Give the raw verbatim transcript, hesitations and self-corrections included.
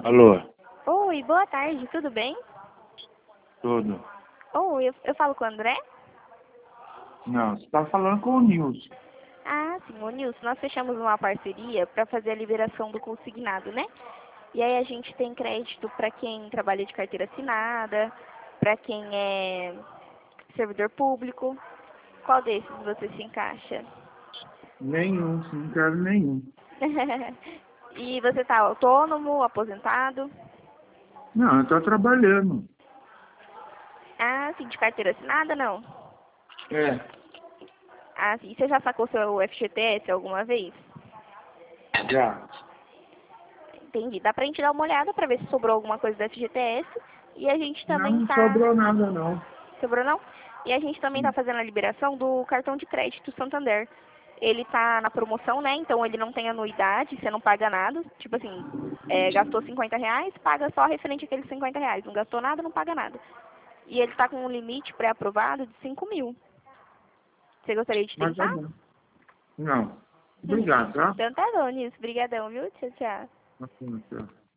Alô, Oi, boa tarde, tudo bem? tudo? Oi, eu, eu falo com o André? Não, você tá falando com o Nilson. Ah, sim, ô Nilson, nós fechamos uma parceria para fazer a liberação do consignado, né? E aí a gente tem crédito para quem trabalha de carteira assinada, para quem é servidor público. Qual desses você se encaixa? Nenhum, não quero nenhum. E você está autônomo, aposentado? Não, eu tô trabalhando. Ah, sim, de carteira assinada, não? É, Ah, sim, você já sacou seu F G T S alguma vez? já. Entendi. Dá pra gente dar uma olhada pra ver se sobrou alguma coisa do F G T S. E a gente Não, também não tá... sobrou nada, não. Sobrou não? E a gente também tá fazendo a liberação do cartão de crédito Santander. Ele tá na promoção, né? Então ele não tem anuidade, você não paga nada. Tipo assim, é, gastou cinquenta reais, paga só referente àqueles cinquenta reais. Não gastou nada, não paga nada. E ele tá com um limite pré-aprovado de cinco mil. Você gostaria de Mas tá tentar? bom. Não. Obrigado, tá? Então tá bom, Nilson. Obrigadão, viu? Tchau, tchau. Tá bom, tchau.